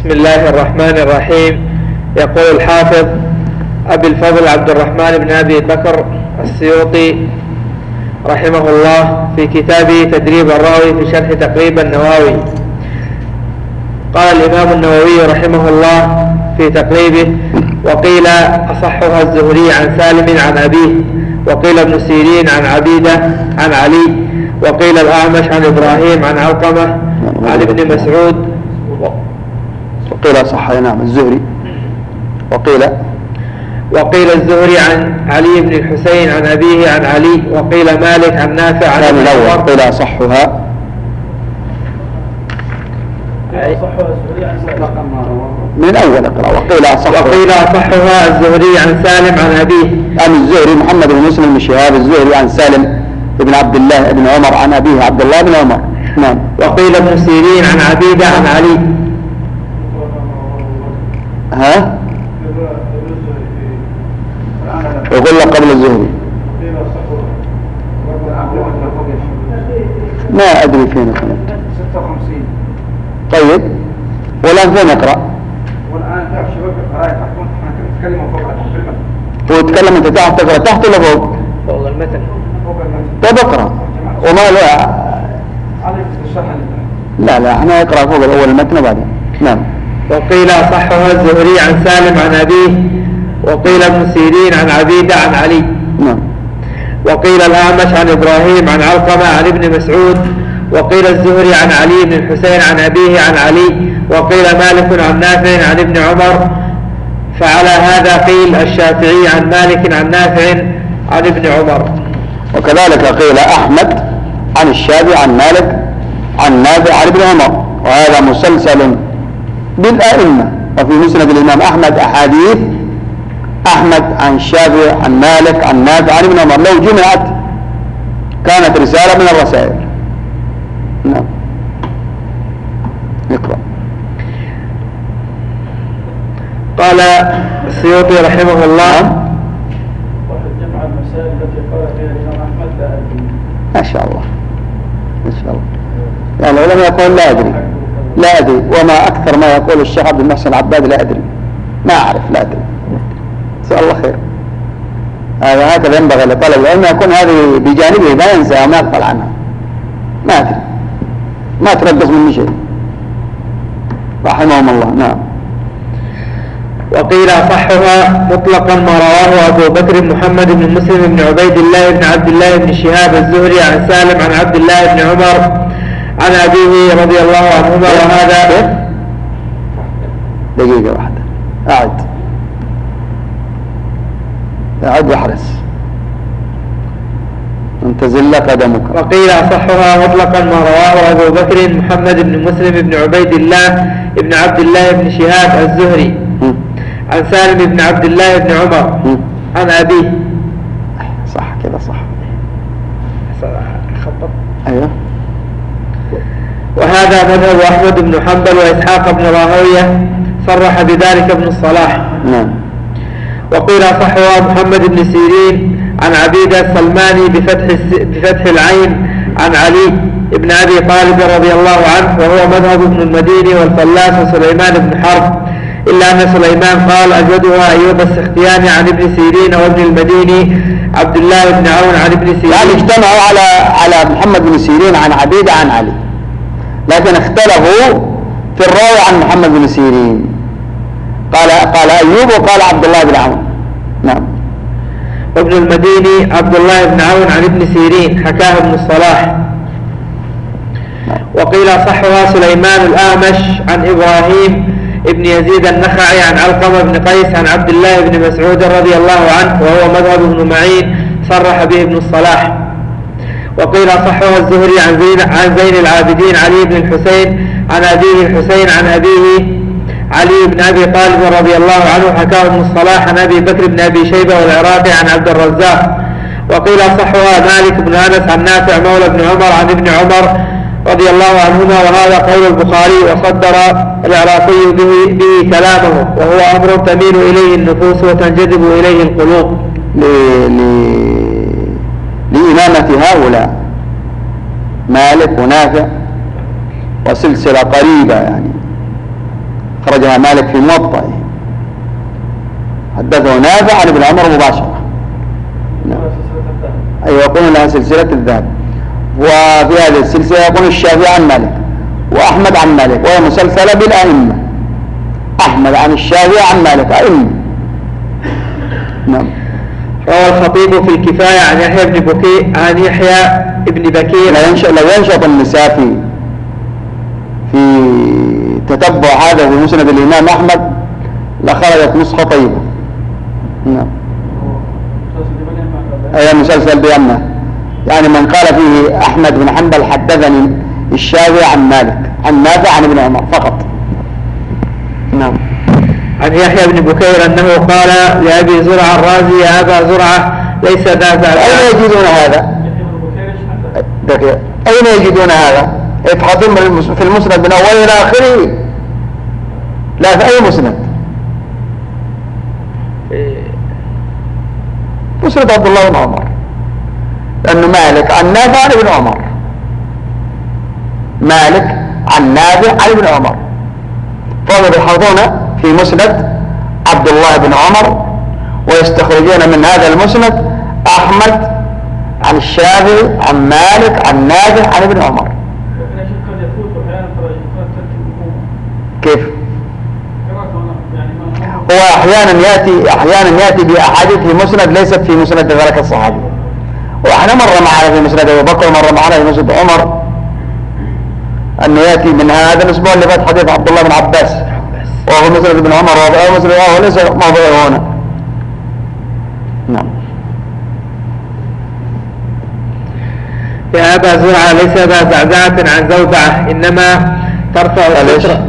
بسم الله الرحمن الرحيم. يقول الحافظ أبي الفضل عبد الرحمن بن أبي بكر السيوطي رحمه الله في كتابه تدريب الراوي في شرح تقريب النووي، قال الإمام النووي رحمه الله في تقريبه: وقيل أصحها الزهري عن سالم عن أبيه، وقيل ابن سيرين عن عبيدة عن علي، وقيل الأعمش عن إبراهيم عن علقمة عن ابن مسعود، وقيل صح نعم الزهري، وقيل الزهري عن علي بن الحسين عن أبيه عن علي، وقيل مالك عن نافع عن ابن عمر. وقيل صحها من أول اقرأ. وقيل أصحها الزهري عن سالم عن أبيه، عن الزهري محمد بن مسلم بن شهاب الزهري عن سالم بن عبد الله بن عمر عن أبيه عبد الله بن عمر. نعم. وقيل ابن سيرين عن عبيدة عن علي. ها؟ وقل قبل الزهري ما أدري فين كنت. 56. طيب والآن فين أقرأ؟ والآن تعرف شباب القراءة تحكم تتكلم فوق المتن. وتتكلم أنت تحت تقرأ تحت ولا فوق؟ فوق المتن. طيب اقرأ. وما لا لا احنا اقرأ فوق الأول المتن وبعدين. نعم. وقيل صحها الزهري عن سالم عن أبيه، وقيل ابن سيرين عن عبيدة عن علي. نعم. وقيل الأعمش عن إبراهيم عن علقمة عن ابن مسعود، وقيل الزهري عن علي بن الحسين عن أبيه عن علي، وقيل مالك عن نافع عن ابن عمر. فعلى هذا قيل الشافعي عن مالك عن نافع عن ابن عمر. وكذلك قيل أحمد عن الشافعي عن مالك عن نافع عن ابن عمر، وهذا مسلسل بالأئمة. وفي مسند الإمام أحمد أحاديث أحمد عن الشافعي عن مالك عن نافع عن ابن عمر لو جمعت كانت رسالة من الرسائل. نعم. اقرأ. قال السيوطي رحمه الله: جمع المسائل التي قال فيها الإمام أحمد لا أدري. ما شاء الله ما شاء الله. يعني لم يقول لا أدري وما أكثر ما يقول الشيخ عبد المحسن العباد لا أدري، ما أعرف، لا أدري. نسأل الله خير. هكذا ينبغي لطالب العلم يكون هذه بجانبه لا ينسى وما يغفل عنها. ما أدري، ما تربص مني شيء رحمهم الله. نعم. وقيل صحها مطلقا ما رواه أبو بكر محمد بن مسلم بن عبيد الله بن عبد الله بن شهاب الزهري عن سالم عن عبد الله بن عمر عن أبيه رضي الله عنهما. وهذا دقيقة واحدة أعد واحرص أن تزل قدمك. وقيل صحها مطلقا ما رواه أبو بكر محمد بن مسلم بن عبيد الله بن عبد الله بن شهاب الزهري عن سالم بن عبد الله بن عمر عن أبيه. صح كده صح. خطط. أيوه. وهذا مذهب أحمد بن حنبل وإسحاق بن راهوية، صرح بذلك ابن الصلاح. نعم. وقيل صحوا محمد بن سيرين عن عبيدة السلماني بفتح العين عن علي بن أبي طالب رضي الله عنه، وهو مذهب ابن المديني والفلاس وسليمان بن حرب، إلا أن سليمان قال أجودها أيوب السختياني عن ابن سيرين وابن المديني عبد الله بن عون عن ابن سيرين. يعني اجتمعوا على محمد بن سيرين عن عبيدة عن علي، لكن اختلفوا في الراوي عن محمد بن سيرين. قال أيوب وقال عبد الله بن عون. نعم. وابن المديني عبد الله بن عون عن ابن سيرين، حكاه ابن الصلاح. وقيل صحها سليمان الأعمش عن إبراهيم ابن يزيد النخعي عن علقمة بن قيس عن عبد الله بن مسعود رضي الله عنه، وهو مذهب ابن معين، صرح به ابن الصلاح. وقيل صحها الزهري عن زين العابدين علي بن الحسين عن أبيه الحسين عن أبيه علي بن أبي طالب رضي الله عنه، حكاه ابن الصلاح عن أبي بكر بن أبي شيبة والعراقي عن عبد الرزاق. وقيل صحها مالك بن أنس عن نافع مولى بن عمر عن ابن عمر رضي الله عنهما، وهذا قول البخاري، وصدر العراقي به كلامه، وهو أمر تميل إليه النفوس وتنجذب إليه القلوب لإمامة هؤلاء مالك ونافع وسلسلة قريبة يعني خرجها مالك في موطئه. حدثه نافع عن ابن عمر مباشرة. نعم. أيوة يقول لها سلسلة الذهب. وفي هذه السلسلة يقول الشافعي عن مالك وأحمد عن مالك، وهي مسلسلة بالأئمة. أحمد عن الشافعي عن مالك أئمة. نعم. روى الخطيب في الكفاية عن يحيى بن بكير عن يحيى بن بكير. لو ينشط النساء في تتبع هذا في مسند الإمام أحمد لخرجت نسخة طيبة. نعم. أي مسلسل بأمه، يعني من قال فيه أحمد بن حنبل حدثني الشافعي عن مالك عن نافع عن ابن عمر فقط. نعم. عن يحيى بن بكير أنه قال لأبي زرعة الرازي يا أبا زرعة ليس ذا أين يجدون هذا؟ أين يجدون هذا؟ يبحثون في المسند من أوله إلى آخره، لا في أي مسند؟ مسند عبد الله بن عمر، لأنه مالك عن نافع عن ابن عمر، مالك عن نافع عن ابن عمر، فهم يبحثون في مسند عبد الله بن عمر ويستخرجون من هذا المسند أحمد عن الشافعي عن مالك عن نافع عن ابن عمر. كيف؟ هو أحيانا يأتي بأحاديث في مسند ليست في مسند ذلك الصحابي، وإحنا مرة معنا في مسند أبي بكر ومرة معنا في مسند عمر أنه يأتي من هذا الأسبوع اللي فات حديث عبد الله بن عباس وهو مسند ابن عمر وهو مسند وهو ليس موضوعه هنا. نعم. يا أبا زرعة ليس ذا زعزعة عن زوبعة إنما ترفع السترة.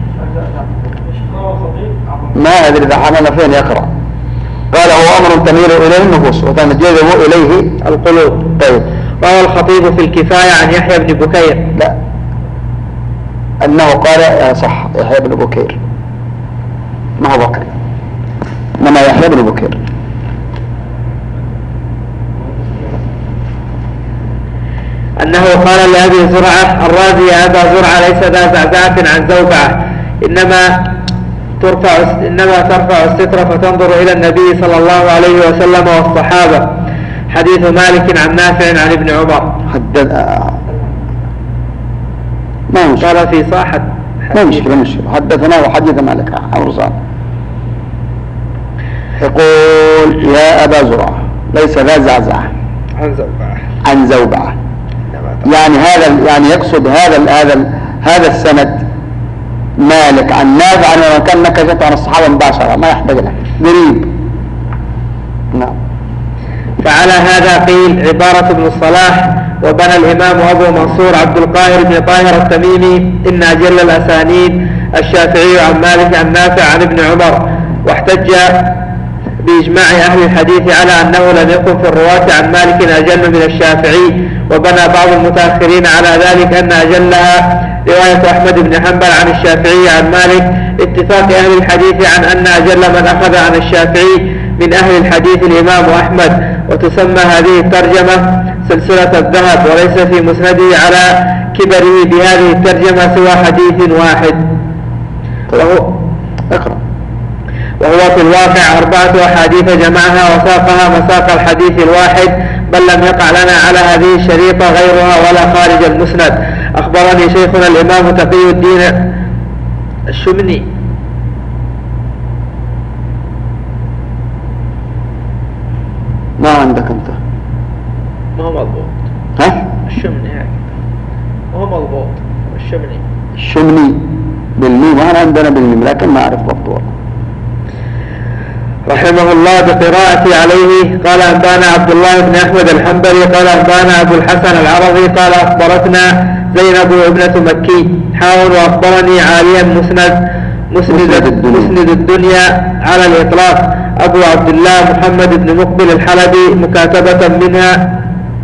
ما أدري إذا حمل فين يقرأ. قال هو أمر تميل إليه النفوس وتنجذب إليه القلوب. طيب. روى الخطيب في الكفاية عن يحيى بن بكير. لا، أنه قال صح يحيى بن بكير ما هو بكر، إنما يحيى بن بكير. أنه قال لأبي زرعة الرازي يا أبا زرعة ليس ذا زعزعة عن زوبعة إنما ترفع الستر فتنظر إلى النبي صلى الله عليه وسلم والصحابة. حديث مالك عن نافع عن ابن عمر. ما مشكلة. قال في صاحة ما مشكلة. حدثنا وحدث مالك يقول يا أبا زرعة ليس ذا زعزعة عن زوبعة. يعني يعني يقصد هذا السند مالك عن نافع عن كان نكشت عن الصحابة مباشرة ما يحتاج له قريب. نعم. فعلى هذا قيل عبارة ابن الصلاح وبنى الإمام أبو منصور عبد القاهر بن طاهر التميمي إن أجل الأسانيد الشافعي عن مالك عن نافع عن ابن عمر، واحتج بإجماع أهل الحديث على أنه لم يكن في الرواة عن مالك أجل من الشافعي، وبنى بعض المتأخرين على ذلك أن أجلها رواية أحمد بن حنبل عن الشافعي عن مالك، اتفاق أهل الحديث عن أن أجل من أخذ عن الشافعي من أهل الحديث الإمام أحمد. وتسمى هذه الترجمة سلسلة الذهب، وليس في مسنده على كبره بهذه الترجمة سوى حديث واحد. وهو في الواقع 4 أحاديث جمعها وساقها مساق الحديث الواحد، بل لم يقع لنا على هذه الشريطة غيرها ولا خارج المسند. أخبرني شيخنا الإمام تقي الدين الشمني ما عندك أنت؟ ما هو مضبوط. ها؟ الشمني هكذا ما هو مضبوط. الشمني بالميم وأنا عندنا بالميم لكن ما أعرف ضبطه رحمه الله بقراءتي عليه. قال أنبانا عبد الله بن أحمد الحنبلي قال أنبانا أبو الحسن العرضي قال أخبرتنا زينب ابنة مكي وأخبرني عاليا مسند الدنيا على الإطلاق أبو عبد الله محمد بن مقبل الحلبي مكاتبة منه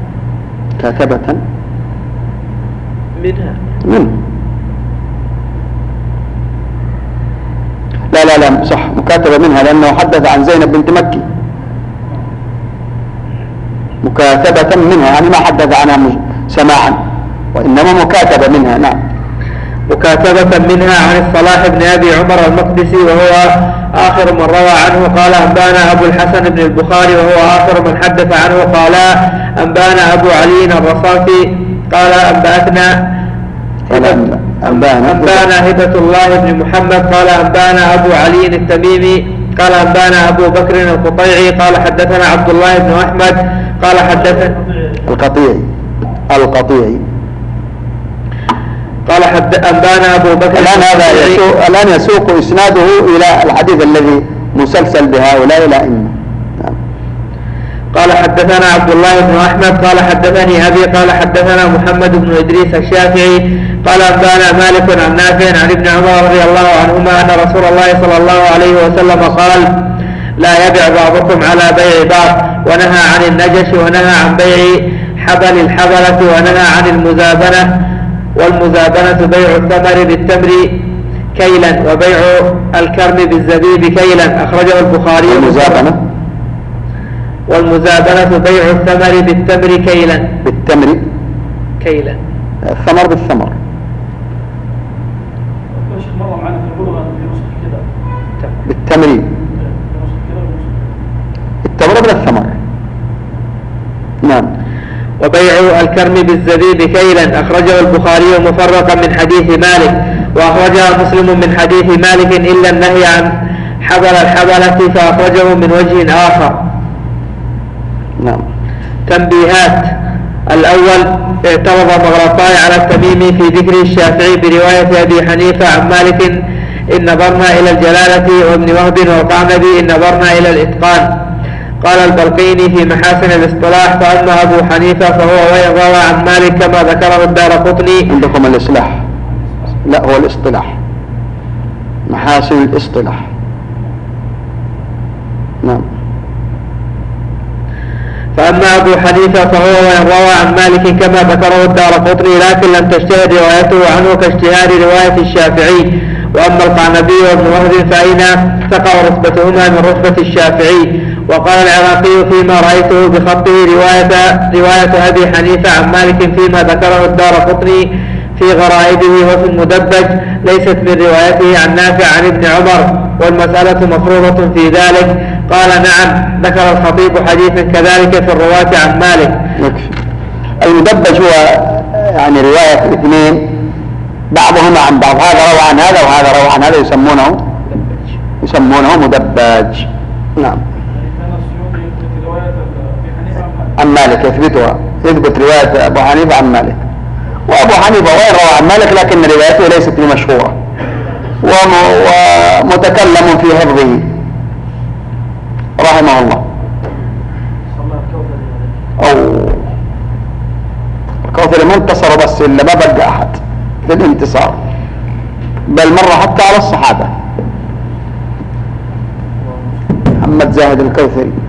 لا صح مكاتبة منها لأنه حدث عن زينب بنت مكي مكاتبة منها يعني ما حدث عنها سماعا وإنما مكاتبة منها. نعم. مكاتبة منها عن الصلاح بن أبي عمر المقدسي وهو آخر من روى عنه. قال أنبانا أبو الحسن بن البخاري وهو آخر من حدث عنه. قال أنبانا أبو علي الرصافي قال أنبانا هبة الله بن محمد قال أنبانا أبو علي التميمي قال أنبانا أبو بكر القطيعي قال حدثنا عبد الله بن أحمد قال حدثنا القطيعي قال أنبانا أبو بكر الآن يسوق إسناده إلى الحديث الذي مسلسل بهؤلاء الأئمة. قال حدثنا عبد الله بن أحمد قال حدثني أبي قال حدثنا محمد بن إدريس الشافعي قال أنبانا مالك عن نافع عن ابن عمر رضي الله عنهما أن رسول الله صلى الله عليه وسلم قال لا يبع بعضكم على بيع بعض، ونهى عن النجش، ونهى عن بيع حبل الحبلة، ونهى عن المزابنة، والمزابنة بيع الثمر بالتمر كيلا وبيع الكرم بالزبيب كيلا. أخرجه البخاري. والمزابنة بيع الثمر بالتمر كيلا. الثمر بالثمر. بالتمر. التمر من الثمر. نعم. وبيع الكرم بالزبيب كيلا. أخرجه البخاري مفرقا من حديث مالك، وأخرجه مسلم من حديث مالك إلا النهي عن حبل الحبلة فأخرجه من وجه آخر. نعم. تنبيهات: الأول: اعترض مغرطاي على التميمي في ذكر الشافعي برواية أبي حنيفة عن مالك إن نظرنا إلى الجلالة، وابن وهب والقعنبي إن نظرنا إلى الإتقان. قال البلقيني في محاسن الاصطلاح: فأما أبو حنيفة فهو ويروى عن مالك كما ذكره الدارقطني. عندكم الإصلاح، لا هو الاصطلاح، محاسن الاصطلاح. نعم. فأما أبو حنيفة فهو ويروى عن مالك كما ذكره الدارقطني، لكن لم تجتهد روايته عنه كاجتهاد رواية الشافعي. وأما القعنبي وابن وهب فأين تقع رتبتهما من رتبة الشافعي. وقال العراقي فيما رأيته بخطه رواية أبي حنيفة عن مالك فيما ذكره الدارقطني في غرائبه وفي المدبج ليست من روايته عن نافع عن ابن عمر، والمسألة مفروضة في ذلك. قال نعم، ذكر الخطيب حديثا كذلك في الرواة عن مالك. المدبج هو يعني رواية الاثنين بعضهما عن بعض، هذا روى عن هذا وهذا روى عن هذا، يسمونه مدبج. نعم. عن مالك يثبت رواية أبو حنيفة عن مالك، وأبو حنيفة وين روى عن مالك لكن روايته ليست بمشهورة ومتكلم في حفظه رحمه الله. الكوثري ما انتصر بس إلا ما بقى أحد في الانتصار، بل مرة حتى على الصحابة. محمد زاهد الكوثري